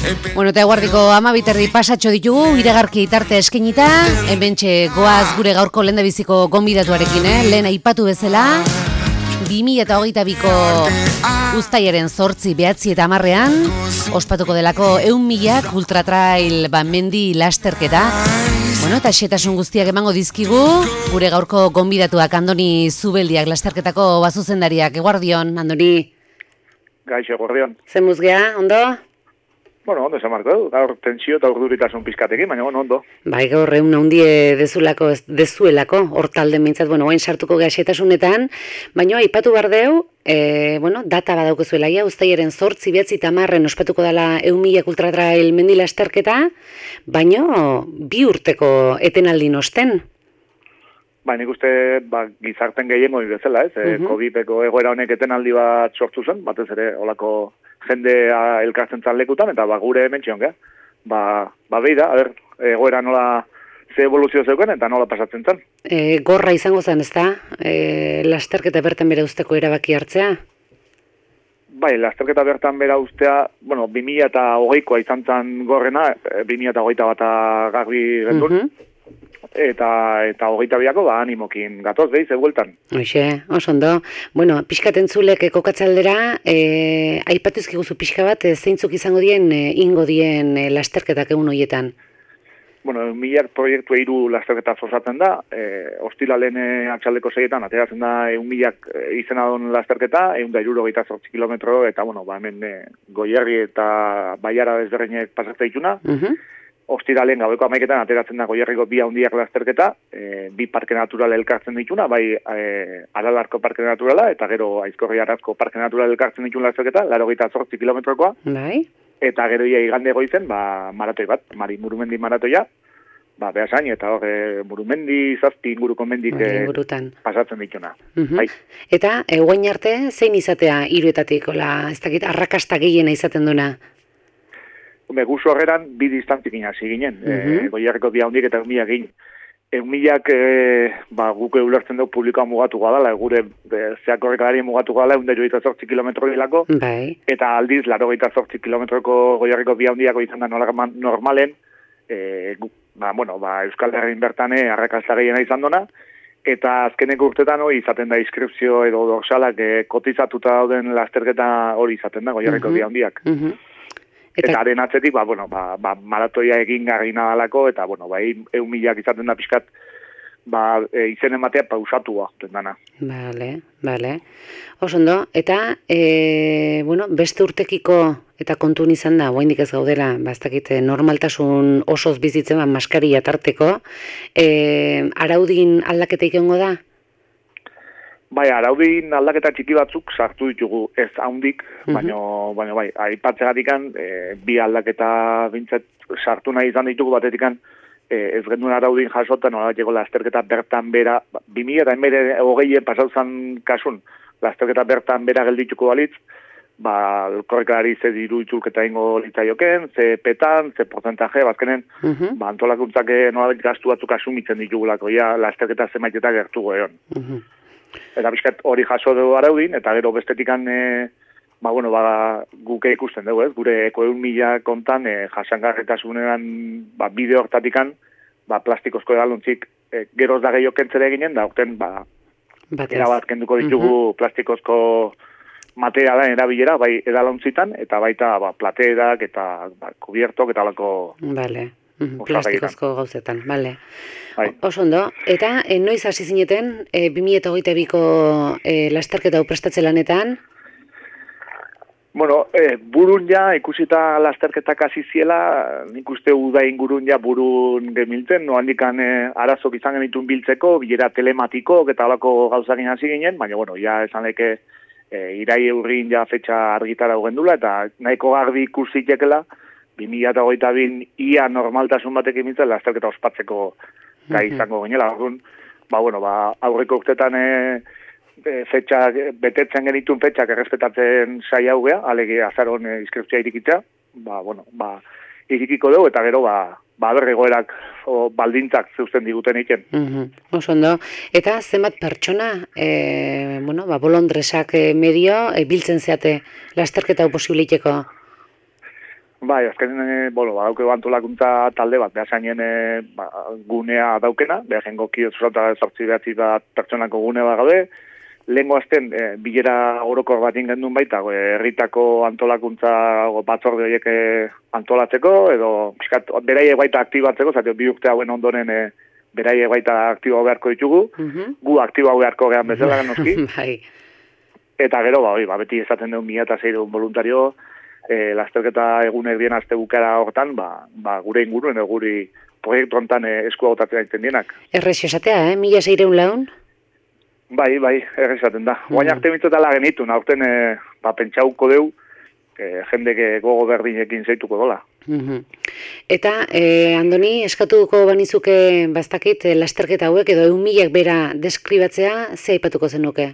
Bueno, eta eguardiko 12 pasatxo ditugu, iragarki tarte eskenita, hementxe goaz gure gaurko lehendabiziko gonbidatuarekin, lehen aipatu bezala, 2022ko uztailaren 8, 9 eta 10 ospatuko delako 100.000 ultratrail mendi lasterketa. Bueno, eta xetasun guztiak emango dizkigu, gure gaurko gonbidatuak Andoni Zubeldiak lasterketako bazuzendariak. Eguardion, Andoni. Gaixo, eguardion. Zen muzgea, ondo? Bueno, ondo esan marko, gaur tensio eta urduritasun pizkatekin, baina ondo. Bai, gaur egun hundie dezuelako, hortalden mintzat, oain sartuko gaxetasunetan, baina aipatu bardeu, data badaukezuela, uztailaren 8, 9 eta 10 ospatuko dela 100.000 ultratrail mendi lasterketa, baina 2 urteko etenaldi nosten. Nik uste gizarten gehiengo bezala, ez? COVID-eko egoera honek etenaldi bat sortu zen, batez ere olako jendea elkartzen zan lekutan, eta gure hementxion, behi da, egoera nola ze evoluzio zeuken eta nola pasatzen zan. Gorra izango zen, ez da? Lasterketa bertan bera usteko erabaki hartzea? Bai, lasterketa bertan bera ustea, 2020koa izan zen gorrena, 2021 bata garbi gendun, eta 22ko animokin gatoz, behiz, egueltan. Oixe, oso ondo. Pixkaten zulek kokatzaldera, aipatuzkiguzu pixka bat, zeintzuk izango dien, ingo dien lasterketak egun horietan? 1.000 proiektu 3 lasterketa osatzen da, ostilalen atxaldeko 6etan, ateratzen da 1.000 izena don lasterketa, 168 kilometro, eta hemen Goierri eta Baiara desberdinek pasatzen dituna, Ostiralen gaueko 11etan ateratzen da Goierriko 2 handiak lasterketa, 2 parke natural elkartzen dituna, bai Aralarko parke naturala, eta gero Aizkorri Arazko parke natural elkartzen dituna lasterketa, 88 kilometrokoa, eta gero igande goizen, maratoi bat, Murumendi maratoia, behasain, eta Murumendi, zazpi inguruko mendik pasatzen dituna. Eta, guain arte, zein izatea hiruetatik, ez dakit, arrakasta gehiena izaten duna? Guzu horreran, 2 distantzik hasi ginen, Goierriko 2 handik eta 1.000 egin. 1.000 guk ulertzen dugu publikoa mugatu gadala, gure zeakorrekalari mugatu gadala, 188 kilometro hilako, eta aldiz, 88 kilometroko Goierriko 2 handiako izan da normalen, Euskal Herrin bertane arrakasta gehiena izan dona, eta azkeneko urtetan hori izaten da inskripzio edo dorsalak kotizatuta dauden lasterketa hori izaten da Goierriko 2 handiak. Eta haren atzetik, maratoia egin garri nadalako, eta, 1.000 izaten da pixkat, izen ematea pausatua, dana. Bale. Osondo, eta, beste urtekiko, eta kontun izan da, oraindik ez gaudela, ez dakit, normaltasun osoz bizitzen, maskaria tarteko, araudin aldaketa ikengo da? Bai, araudin aldaketa txiki batzuk sartu ditugu ez haundik, baina aipatzeagatikan 2 aldaketa bintzat sartu nahi izan ditugu batetikan ez gendun araudin jasotan nolabateko lasterketa bertan bera, 2020 pasauzan kasun, lasterketa bertan bera geldituko balitz, korrekalari ze diru itzulketa ingo litzaioken, ze petan, ze porcentaje, bazkenen, antolakuntzak nolabait gastu batzuk asumitzen ditugulako, lasterketa zemaitetak gertugo egon. Eta bizkat hori jaso dugu araudin, eta gero bestetikan, guke ikusten dugu, ez? Gure eko 1.000 kontan, jasangarretasunean, bideo hortatikan, plastikozko edalontzik, geroz da gehiago kentzere eginen, da horten, erabat kenduko ditugu plastikozko materialan erabilera, bai edalontzitan, eta baita platerak, eta kubiertok, eta alako... Plastikozko gauzetan, bale. Oso ondo, eta noiz hasi zineten 2022ko lasterketa prestatzen lanetan? Burun ikusita lasterketak hasi ziela, nik uste uda ingurun burun gemiltzen, handikan arazok izan genitun biltzeko, bilera telematiko, eta alako gauzakin hasi ginen, baina, esan leke irai eurrin fetxa argitara gendula, eta nahiko garbi ikusitekela, 2022 ia normaltasun batek emintzen lasterketa ospatzeko gai izango ginela. Aurreko urtetan fetxak, betetzen genitun fetxak errespetatzen saia hugea, alege azaron inskriptzia irikitzea, irikiko dugu, eta gero, berregoerak baldintzak zeusten diguten egiten. Oso ondo. Eta zenbat pertsona, bolondresak medio, biltzen zeate lasterketa posibiliteko? Bai, azkenean, badauke antolakuntza talde bat, behasainen gunea daukena, behasengo kiozota sortzi behatzi bat pertsonako gune bat gaude, lehengo azten bilera orokor bat ingendun baita, herritako antolakuntza batzorde horiek antolatzeko, edo beraiek baita aktibatzeko, zate bi urte hauen ondoren beraiek baita aktibo beharko ditugu, gu aktibo beharko gehan bezala noski, eta gero, beti esaten dugu 1.600 voluntario, lasterketa egunek dien azte bukara hortan, gure inguruen, guri proiektu hontan esku agotatzen egiten dienak. Errez esatea, 1.600 laun? Bai, errez esaten da. Guain arte mintzotala genitu, aurten pentsauko deu, jendek gogo berdinekin zeituko dola. Eta, Andoni, eskatuko banizuke bastakit lasterketa hauek, edo 1.000 bera deskribatzea, ze aipatuko zenuke?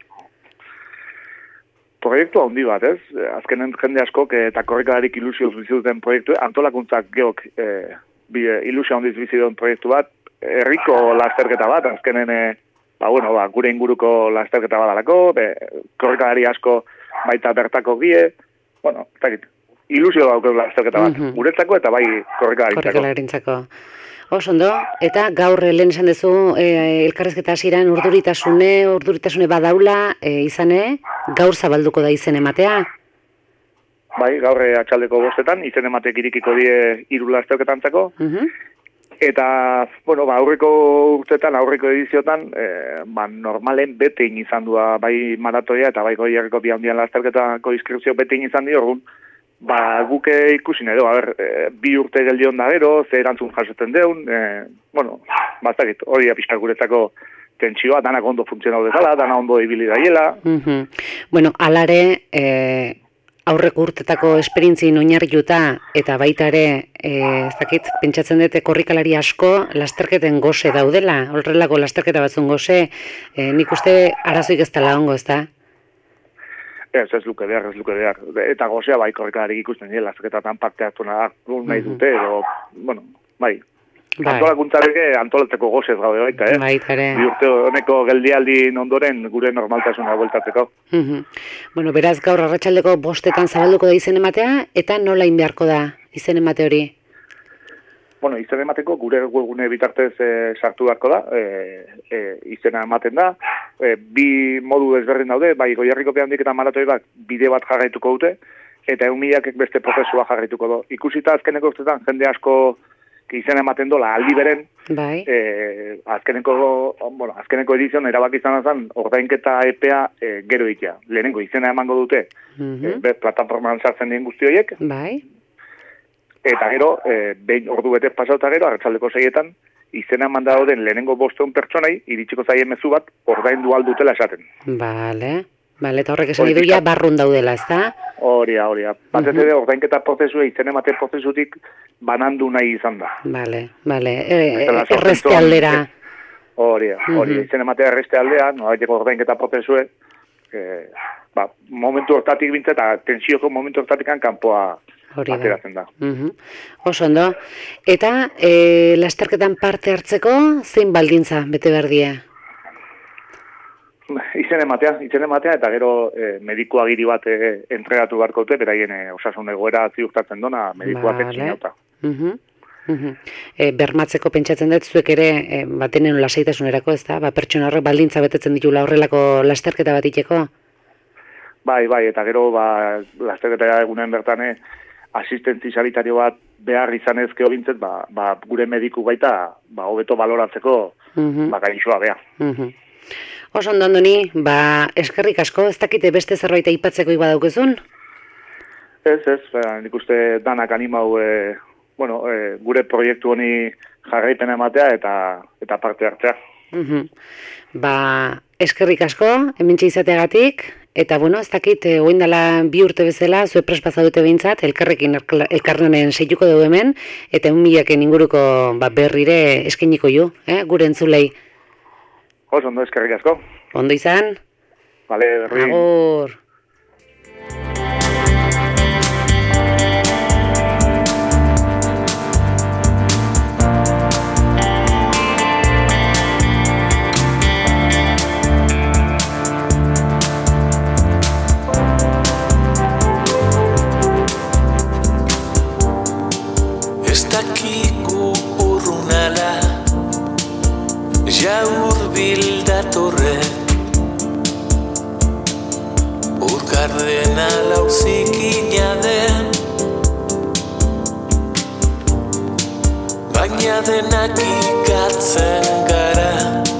Proiektu handi bat, ez? Azkenen jende askok eta korrikalarik ilusioz bizituten proiektu, antolakuntzak geok ilusio handiz bizituen proiektu bat, herriko lasterketa bat, azkenen gure inguruko lasterketa bat alako, korrikalari asko baita bertako gie, ilusio daukeu lasterketa bat, guretzako eta bai korrikalarintzako. Ondo, eta gaur lehen esan duzu elkarrezketa hasieran urduritasune badaula izane, gaur zabalduko da izen ematea? Bai, gaur atxaldeko 5 izen ematek irikiko die 3 lasterketantzako. Eta, aurreko urtetan, aurreko ediziotan, normalen betein izan dua bai maratoia eta bai goierreko bi handian lasterketako inskripzio betein izan di, orgun, guke ikusin edo, 2 urte geldi onda gero, ze erantzun jasotzen deun, bastakit, hori apistak guretzako tentsioa, danak ondo funtzionau dezala, dana ondo ibili daiela. Alare, aurreko urtetako esperientzien oinarrituta eta baita ere, pentsatzen dute korrikalari asko lasterketen goze daudela, horrelako lasterketa batzun goze, nik uste arazoik ez dela ongo, ez da? Ez luke behar. Eta gozea bai korrikalarik ikusten dira, lasterketatan parte hartu nahi dute, edo, bai. Antolakuntzareke antolatzeko gozez gaude baita, Bi urte honeko geldialdi ondoren gure normaltasuna bueltatzeko. Beraz gaur arratsaldeko 5 zabalduko da izen ematea, eta nola beharko da izen emate hori? Izen emateko gure webgune bitartez sartu beharko da, izena ematen da, bi modu ezberdin daude, bai goierriko pehandik eta maratoi bat bide bat jarraituko dute, eta 1.000 beste prozesua jarraituko du. Ikusita azkeneko urtetan jende asko izena ematen dola aldi beren, azkeneko edizion erabaki izan zen ordainketa epea gero itea. Lehenengo izena emango dute, plataforman sartzen dien guzti horiek, eta gero, behin ordu betez pasauta gero, arratsaldeko 6etan, izena eman dauden lehenengo 500 pertsonai, iritsiko zaien mezu bat, ordaindu aldutela esaten. Eta horrek esan iduia barrun daudela, ez da? Horia. Batez ere, ordainketa prozesua, izen emate prozesutik banandu nahi izan da. Errezte aldera. Horia, izen ematea errezte aldea, noaiteko ordainketa prozesue, momentu hortatik bintzat, eta tensioko momentu hortatik kanpoa ateratzen da. Oso ondo. Eta lasterketan parte hartzeko zein baldintza bete behar die? Izen ematea, eta gero mediku agiri bat entregatu beharko dute, beraien osasun egoera ziurtatzen dona, mediku batek sinauta. Bermatzeko pentsatzen dut, zuek ere batenen lasaitasunerako, ez da? Pertsona horrek baldintza betetzen ditula horrelako lasterketa bat iteko? Bai, eta gero lasterketa egunen bertane asistentzi sanitario bat behar izan ezkeo bintzet, gure mediku baita hobeto baloratzeko gaixoa beha. Oso ondo, Andoni, eskerrik asko, ez dakite beste zerbait aipatzeko ibadaukezun? Ez, nik uste danak animau gure proiektu honi jarraipena ematea eta parte hartzea. Eskerrik asko, hementxe izateagatik, eta ez dakit, oindala 2 urte bezala, zue prespaza dute behintzat, elkarrenen seituko dugu hemen, eta 1.000 inguruko berrire eskeniko ju, gure entzulei. Oso ondo, eskerrik asko. Ondo izan? Bale, berri. Agur. urrunala, ja urbil datorren. Urkardenala auzikina den, baina denak ikatzen